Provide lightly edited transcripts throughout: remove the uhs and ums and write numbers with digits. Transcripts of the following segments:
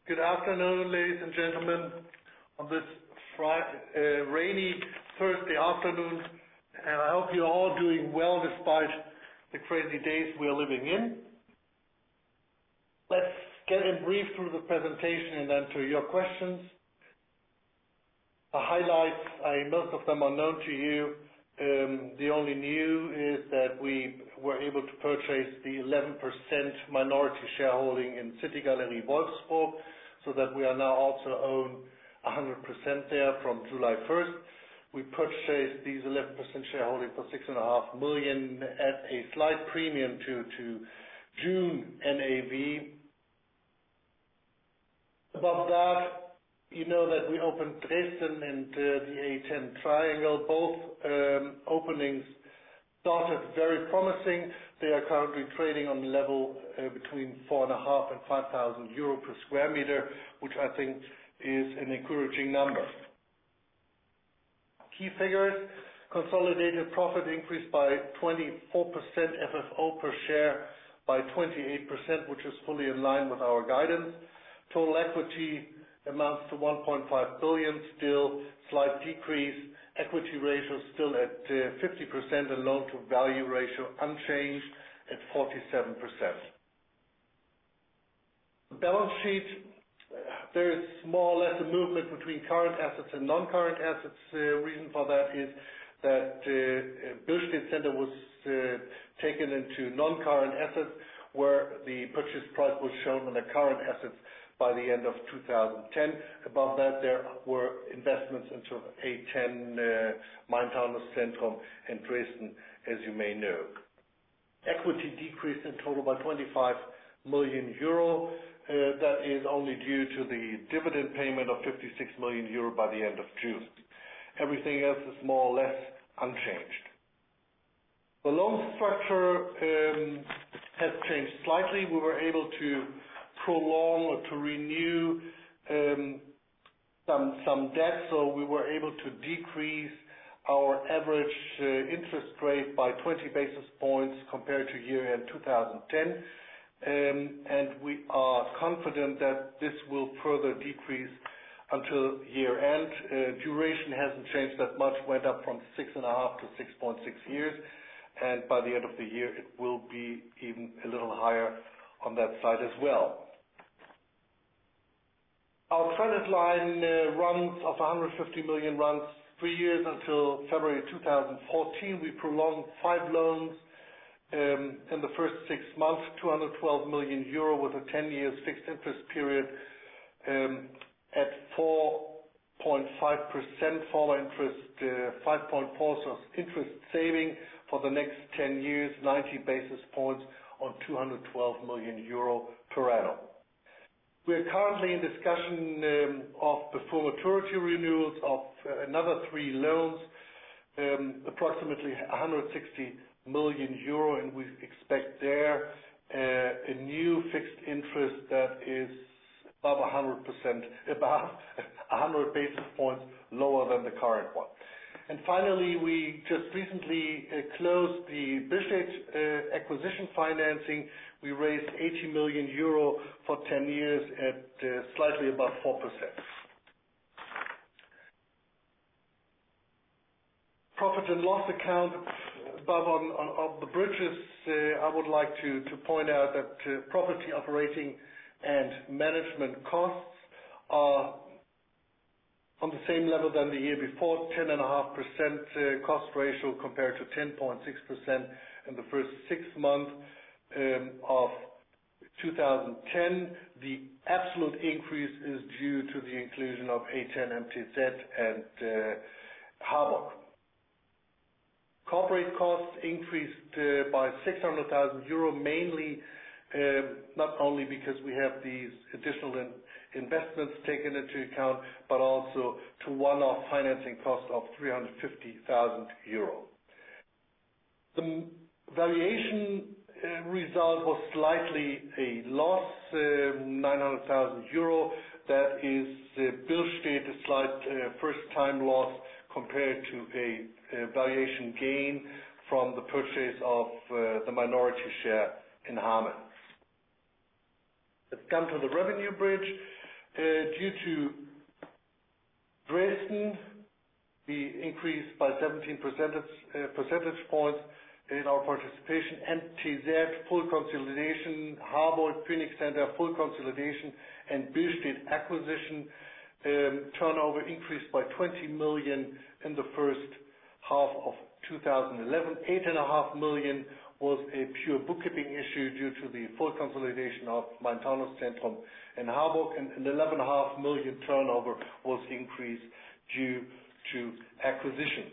Good afternoon, ladies and gentlemen, on this rainy Thursday afternoon, and I hope you're all doing well despite the crazy days we're living in. Let's get in brief through the presentation and then to your questions. The highlights, most of them are known to you. The only new is that we were able to purchase the 11% minority shareholding in City Galerie Wolfsburg, so that we are now also own 100% there from July 1st. We purchased these 11% shareholding for 6.5 million at a slight premium to June NAV. Above that, you know that we opened Dresden and the A10 Triangle. Both openings started very promising. They are currently trading on the level between 4.5 and 5,000 euro per square meter, which I think is an encouraging number. Key figures: consolidated profit increased by 24%, FFO per share by 28%, which is fully in line with our guidance. Total equity amounts to 1.5 billion, still slight decrease. Equity ratio still at 50% and loan to value ratio unchanged at 47%. The balance sheet, there is more or less a movement between current assets and non-current assets. Reason for that is that Billstedt Center was taken into non-current assets, where the purchase price was shown on the current assets by the end of 2010. Above that, there were investments into A10, Main-Taunus-Zentrum, and Dresden, as you may know. Equity decreased in total by 25 million euro. That is only due to the dividend payment of 56 million euro by the end of June. Everything else is more or less unchanged. The loan structure has changed slightly. We were able to prolong or to renew some debt, so we were able to decrease our average interest rate by 20 basis points compared to year-end 2010, and we are confident that this will further decrease until year-end. Duration hasn't changed that much, went up from 6.5 to 6.6 years, and by the end of the year it will be even a little higher on that side as well. Our credit line runs of 150 million, runs 3 years until February 2014. We prolonged 5 loans in the first 6 months, 212 million euro with a 10 years fixed interest period at 4.5%, forward interest 5.4%, so interest saving for the next 10 years, 90 basis points on 212 million euro per annum. We are currently in discussion of before maturity renewals of another 3 loans, approximately 160 million euro, and we expect there a new fixed interest that is above 100%, above 100 basis points lower than the current one. And finally, we just recently closed the Billstedt acquisition financing. We raised 80 million euro for 10 years at slightly above 4%. Profit and loss account above on the bridges, I would like to point out that property operating and management costs are on the same level than the year before, 10.5% cost ratio compared to 10.6% in the first 6 months of 2010. The absolute increase is due to the inclusion of A10 MTZ and Harburg. Corporate costs increased by 600,000 euro, mainly not only because we have these additional investments taken into account, but also to one-off financing cost of 350,000 euro. The valuation result was slightly a loss, 900,000 euro. That is Billstedt, a slight first-time loss compared to a valuation gain from the purchase of the minority share in Hameln. Let's come to the revenue bridge. Due to Dresden, we increased by 17 percentage points in our participation, and TZ full consolidation, Harburg Phoenix Center full consolidation, and Billstedt acquisition. Turnover increased by 20 million in the first half of 2011. 8.5 million was a pure bookkeeping issue due to the full consolidation of Main-Taunus-Zentrum in Harburg, and 11.5 million turnover was increased due to acquisitions.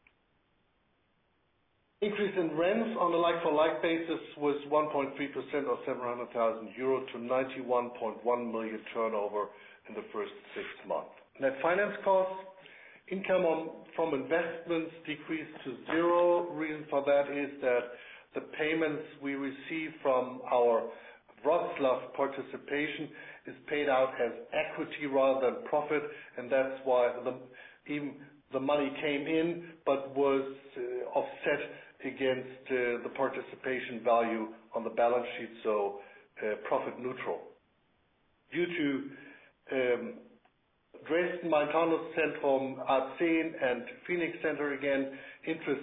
Increase in rents on a like-for-like basis was 1.3% or 700,000 euro to 91.1 million turnover in the first 6 months. Net finance costs, income from investments decreased to zero. Reason for that is that the payments we receive from our Wroclaw participation is paid out as equity rather than profit, and that's why even the money came in but was offset against the participation value on the balance sheet, so profit neutral. Due to Dresden, Main-Taunus-Zentrum, Arzen, and Phoenix Center again, interest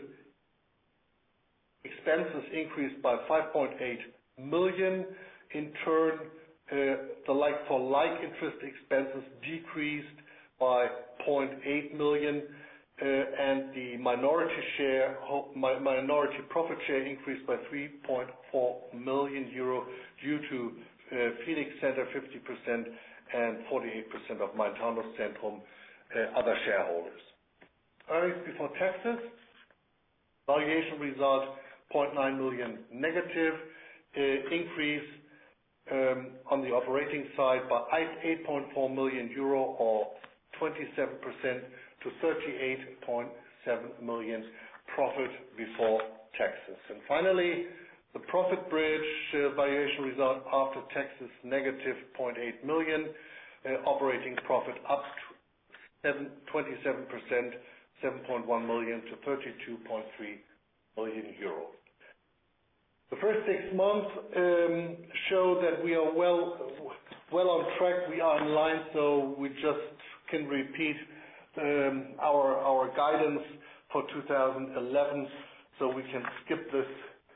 expenses increased by 5.8 million. In turn, the like-for-like interest expenses decreased by 0.8 million, and the minority profit share increased by 3.4 million euro due to Phoenix Center 50% and 48% of Main-Taunus-Zentrum other shareholders. Earnings before taxes, valuation result 0.9 million negative, increase on the operating side by 8.4 million euro or 27% to 38.7 million profit before taxes. And finally, the profit bridge, valuation result after taxes negative 0.8 million, operating profit up 27%, 7.1 million to 32.3 million euro. The first 6 months show that we are well on track. We are in line, so we just can repeat our guidance for 2011. So we can skip this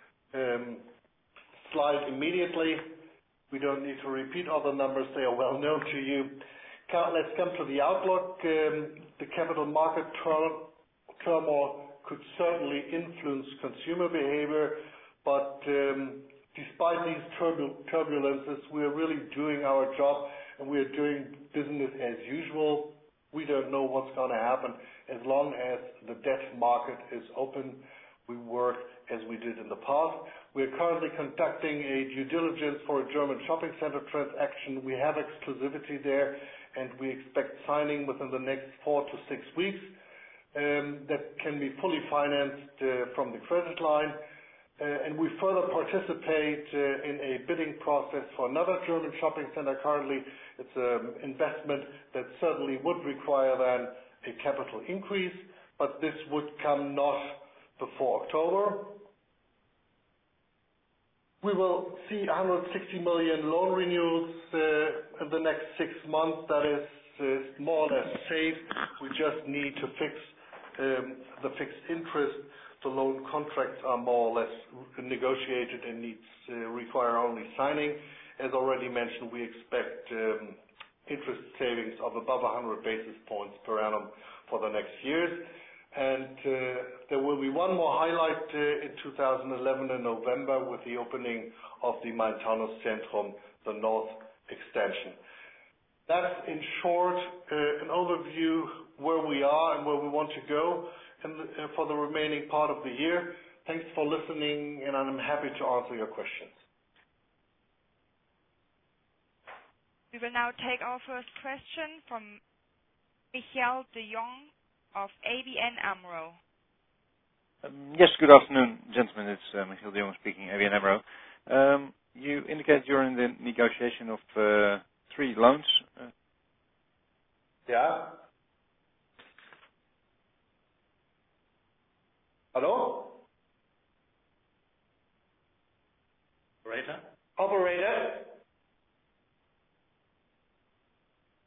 slide immediately. We don't need to repeat all the numbers. They are well known to you. Let's come to the outlook. The capital market turmoil could certainly influence consumer behavior, but despite these turbulences, we are really doing our job and we are doing business as usual. We don't know what's going to happen. As long as the debt market is open, we work as we did in the past. We are currently conducting a due diligence for a German shopping center transaction. We have exclusivity there, and we expect signing within the next 4 to 6 weeks. That can be fully financed from the credit line. And we further participate in a bidding process for another German shopping center. Currently, it's an investment that certainly would require then a capital increase, but this would come not before October. We will see 160 million loan renewals in the next 6 months. That is more or less safe. We just need to fix the fixed interest. The loan contracts are more or less negotiated and require only signing. As already mentioned, we expect interest savings of above 100 basis points per annum for the next years. And there will be one more highlight in 2011 in November with the opening of the Main-Taunus-Zentrum, the North Extension. That's in short an overview where we are and where we want to go for the remaining part of the year. Thanks for listening, and I'm happy to answer your questions. We will now take our first question from Michiel de Jong of ABN AMRO. Yes, good afternoon, gentlemen. It's Michiel de Jong speaking, ABN AMRO. You indicate you're in the negotiation of 3 loans. Yeah. Hello? Operator?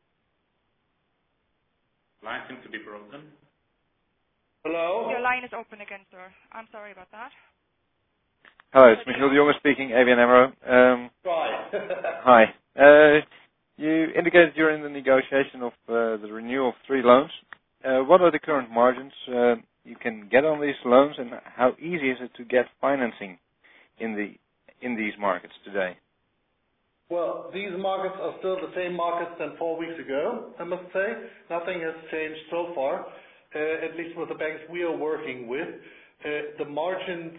Line seems to be broken. Hello? Your line is open again, sir. I'm sorry about that. Hello, it's Michiel de Jonge speaking, ABN AMRO. Right. Hi. You indicated you're in the negotiation of the renewal of 3 loans. What are the current margins you can get on these loans, and how easy is it to get financing in these markets today? Well, these markets are still the same markets than 4 weeks ago, I must say. Nothing has changed so far, at least with the banks we are working with. The margins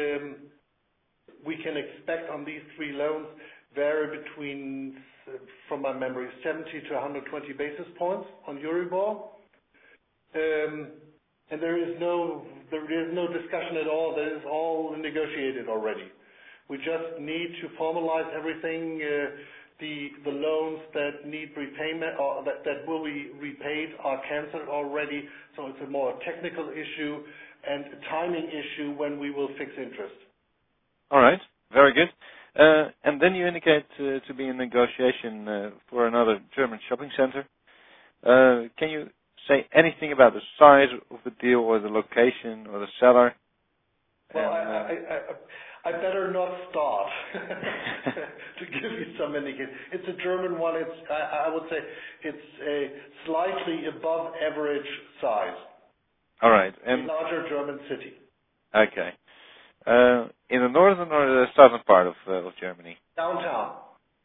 we can expect on these 3 loans vary between, from my memory, 70 to 120 basis points on Euribor. And there is no discussion at all. That is all negotiated already. We just need to formalize everything. The loans that need repayment or that will be repaid are cancelled already. So it's a more technical issue and a timing issue when we will fix interest. All right, very good. And then you indicate to be in negotiation for another German shopping center. Can you say anything about the size of the deal or the location or the seller? Well, I better not start to give you some indication. It's a German one. I would say it's a slightly above average size. All right. A larger German city. Okay. In the northern or the southern part of Germany? Downtown.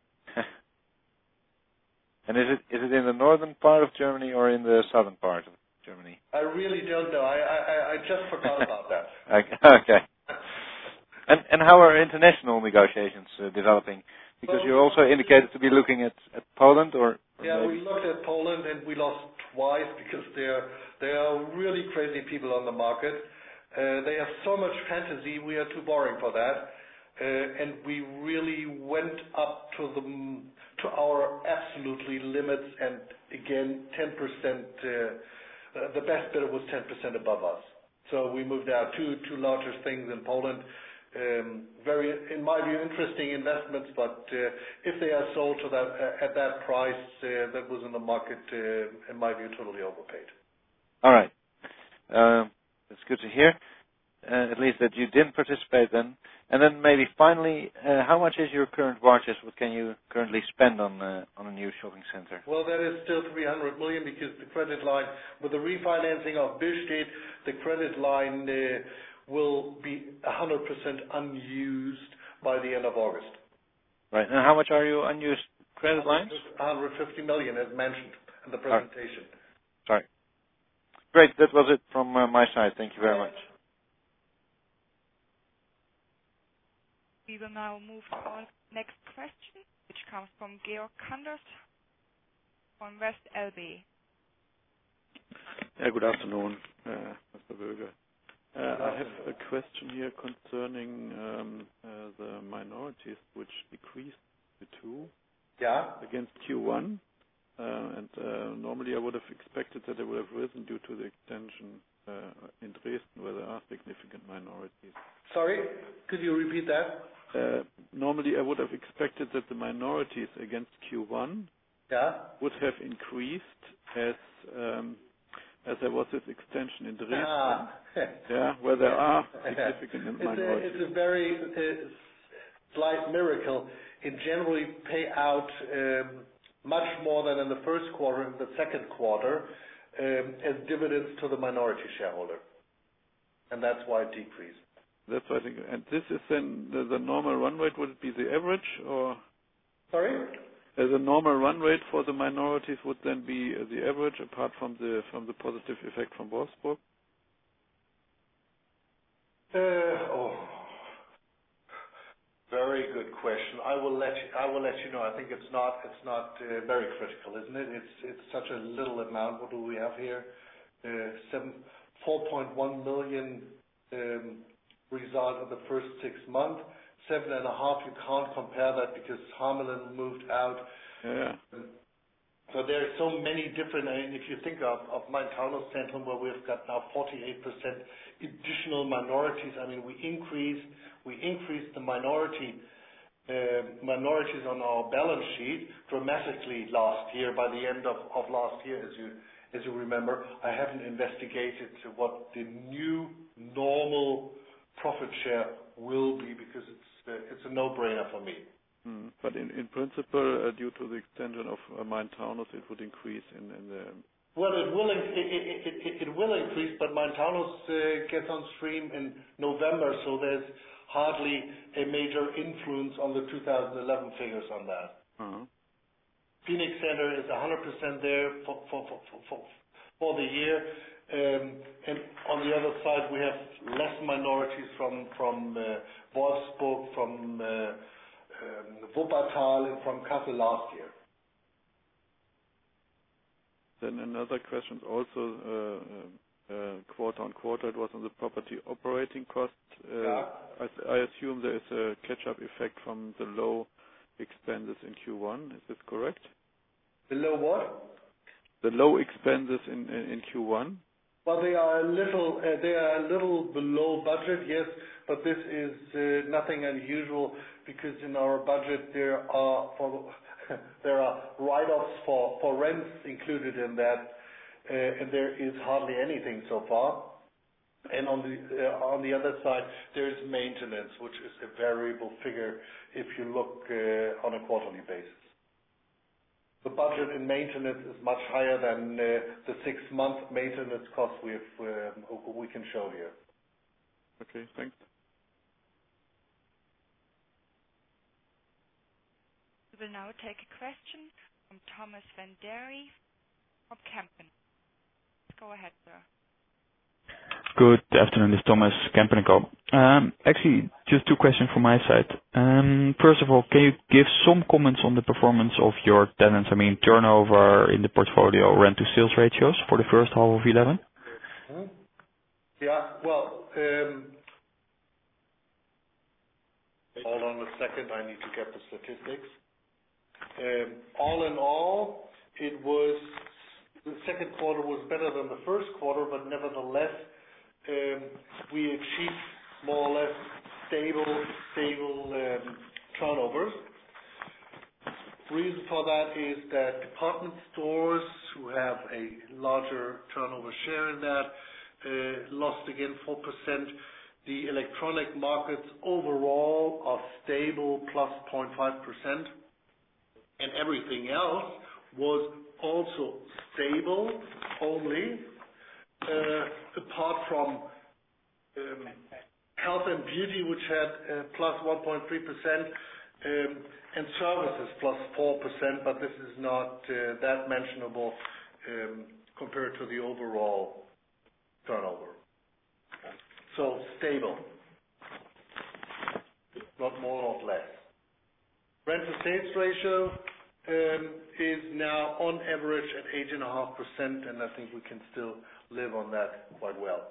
And is it in the northern part of Germany or in the southern part of Germany? I really don't know. I just forgot about that. Okay. And how are international negotiations developing? Because you also indicated to be looking at Poland or yeah, maybe... we looked at Poland and we lost twice because there are really crazy people on the market. They have so much fantasy. We are too boring for that. And we really went up to our absolutely limits, and again 10%. The best bidder was 10% above us. So we moved out two larger things in Poland. Very, in my view, interesting investments, but if they are sold to that at that price, that was in the market, in my view, totally overpaid. All right, that's good to hear. At least that you didn't participate then. And then maybe finally, how much is your current budget? What can you currently spend on a new shopping center? Well, that is still 300 million because the credit line, with the refinancing of Billstedt, the credit line will be 100% unused by the end of August. Right. And how much are your unused credit lines? 150 million, as mentioned in the presentation. Sorry. Great. That was it from my side. Thank you very much. We will now move to our next question, which comes from Georg Kanders from West LB. Yeah, good afternoon, Mr. Böge. I have a question here concerning the minorities which decreased to 2 against Q1. And normally I would have expected that they would have risen due to the extension in Dresden, where there are significant minorities. Sorry, could you repeat that? Normally I would have expected that the minorities against Q1 would have increased as there was this extension in Dresden, where there are significant minorities. It's a very slight miracle. In general, we pay out much more than in the first quarter and the second quarter as dividends to the minority shareholder. And that's why it decreased. That's what I think. And this is then the normal run rate. Would it be the average, or? Sorry? The normal run rate for the minorities would then be the average, apart from the positive effect from Wolfsburg. Very good question. I will let you know. I think it's not very critical, isn't it? It's such a little amount. What do we have here? 4.1 million. Result of the first 6 months. 7.5, you can't compare that because Hamelin moved out. Yeah. So there are so many different, if you think of Main-Taunus-Zentrum, where we've got now 48% additional minorities, we increased the minority minorities on our balance sheet dramatically last year. By the end of last year, as you remember, I haven't investigated what the new normal profit share will be, because it's a no-brainer for me. But in principle, due to the extension of Main-Taunus, it would increase in the... Well, it will increase, but Main-Taunus gets on stream in November, so there's hardly a major influence on the 2011 figures on that. Phoenix Center is 100% there for the year, and on the other side we have less minorities from Wolfsburg, from Wuppertal, and from Kassel last year. Then another question, also quarter on quarter, it was on the property operating cost. I assume there is a catch-up effect from the low expenses in Q1. Is this correct? The low what? The low expenses in Q1. Well, they are a little below budget, yes, but this is nothing unusual, because in our budget there are write-offs for rents included in that, and there is hardly anything so far. And on the other side, there is maintenance, which is a variable figure if you look on a quarterly basis. The budget in maintenance is much higher than the 6-month maintenance cost we can show here. Okay, thanks. We will now take a question from Thomas van Derry from Kempen. Go ahead, sir. Good afternoon, this is Thomas, Kempen & Co. Actually, just 2 questions from my side. First of all, can you give some comments on the performance of your tenants? I mean, turnover in the portfolio, rent to sales ratios for the first half of 11? Yeah, well, hold on a second, I need to get the statistics. All in all, the second quarter was better than the first quarter, but nevertheless, we achieved more or less stable turnovers. Reason for that is that department stores, who have a larger turnover share in that, lost again 4%. The electronic markets overall are stable, plus 0.5%, and everything else was also stable, only apart from health and beauty, which had plus 1.3%, and services plus 4%, but this is not that mentionable compared to the overall turnover. So stable, not more, not less. Rent to sales ratio is now on average at 8.5%, and I think we can still live on that quite well.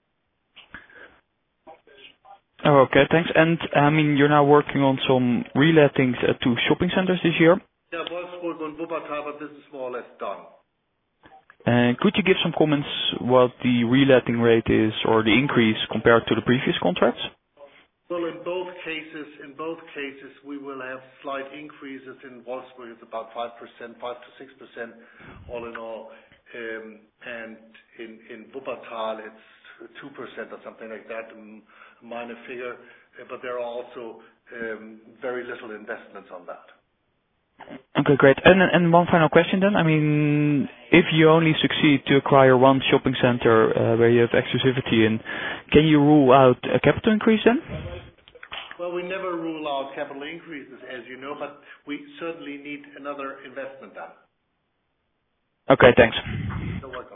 Oh, okay, thanks. And I mean, you're now working on some relettings at 2 shopping centers this year. Yeah, Wolfsburg and Wuppertal, but this is more or less done. And could you give some comments what the reletting rate is, or the increase compared to the previous contracts? Well, in both cases, we will have slight increases. In Wolfsburg, it's about 5%, 5 to 6%, all in all, and in Wuppertal, it's 2% or something like that, a minor figure. But there are also very little investments on that. Okay, great. And one final question then. I mean, if you only succeed to acquire one shopping center where you have exclusivity in, can you rule out a capital increase then? Well, we never rule out capital increases, as you know, but we certainly need another investment done. Okay, thanks. You're welcome.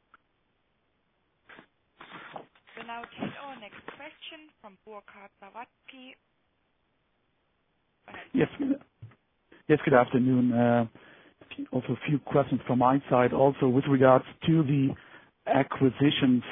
We'll now take our next question from Burkhard Sawatzki. Yes, good afternoon. Also a few questions from my side. Also with regards to the acquisitions,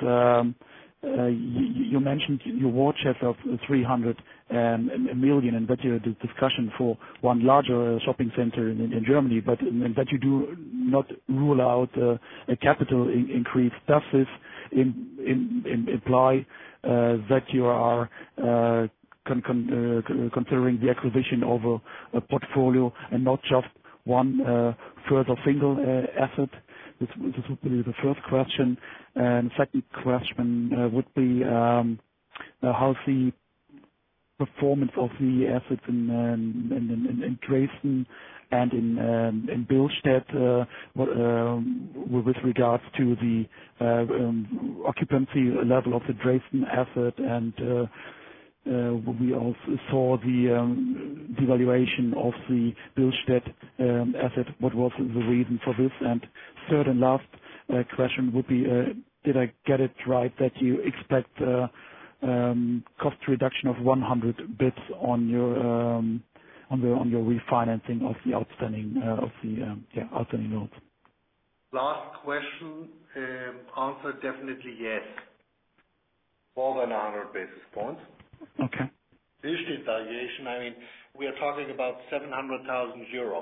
you mentioned your war chest of 300 million, and that you had a discussion for one larger shopping center in Germany, but that you do not rule out a capital increase. Does this imply that you are considering the acquisition of a portfolio and not just one further single asset? This would be the first question. And second question would be how's the performance of the assets in Dresden and in Billstedt with regards to the occupancy level of the Dresden asset, and we also saw the devaluation of the Billstedt asset. What was the reason for this? And third and last question would be, did I get it right that you expect cost reduction of 100 bits on your refinancing of the outstanding outstanding loans? Last question, answer definitely yes. More than 100 basis points. Okay. Billstedt valuation, I mean, we are talking about 700,000 euro.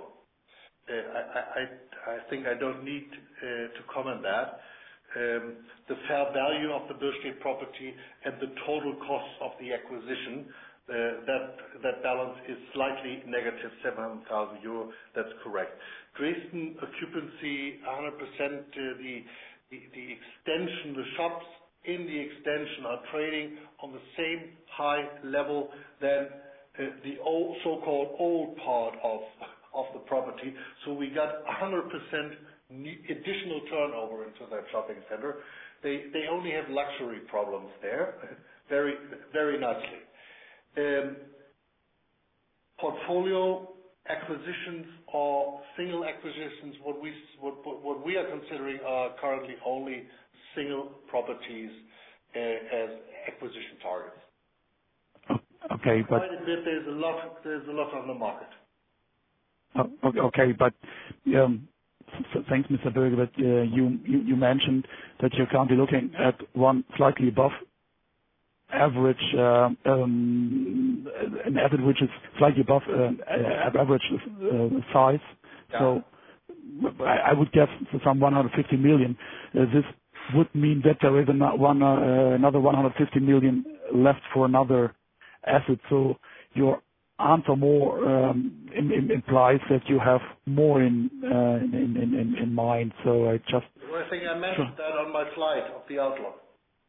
I think I don't need to comment that. The fair value of the Billstedt property and the total cost of the acquisition, that balance is slightly negative 700,000 euro. That's correct. Dresden occupancy 100%. The extension, the shops in the extension are trading on the same high level than the old, so-called old part of the property. So we got 100% additional turnover into that shopping center. They only have luxury problems there, very, very nicely. Portfolio acquisitions or single acquisitions, what we are considering are currently only single properties as acquisition targets. Okay, but quite a bit, there's a lot on the market. Okay, but thanks, Mr. Berger, but you mentioned that you're currently looking at one slightly above average, an asset which is slightly above average size. Yeah. So I would guess some 150 million. This would mean that there is another 150 million left for another asset. So your answer more implies that you have more in mind. So I just. Well, I think I mentioned that on my slide of the outlook.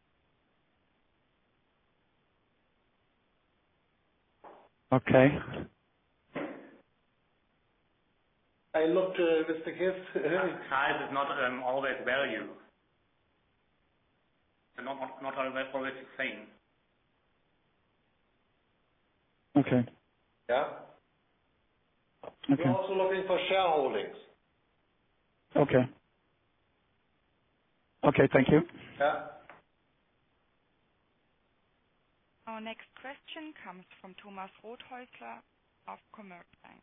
Okay. I looked, Mr. Kiss. Size is not always value. Not always the same. Okay. Yeah. Okay. We're also looking for shareholdings. Okay. Okay, thank you. Yeah. Our next question comes from Thomas Rothäusler of Commerzbank.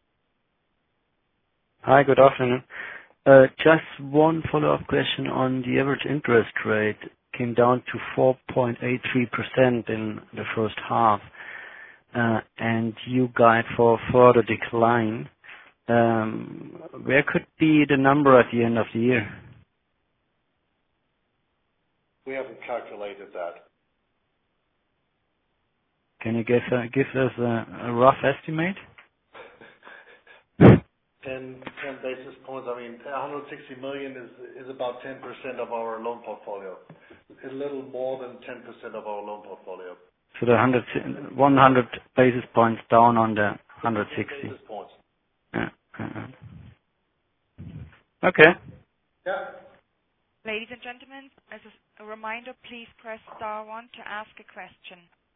Hi, good afternoon. Just one follow-up question on the average interest rate. Came down to 4.83% in the first half, and you guide for further decline. Where could be the number at the end of the year? We haven't calculated that. Can you give us a rough estimate? 10 basis points. I mean, 160 million is about 10% of our loan portfolio. A little more than 10% of our loan portfolio. So the 100 basis points down on the 160. Basis points. Yeah. Okay. Yeah. Ladies and gentlemen, as a reminder, please press star 1 to ask a question.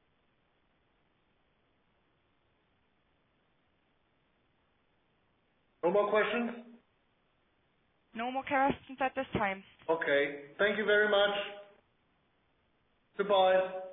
No more questions? No more questions at this time. Okay. Thank you very much. Goodbye.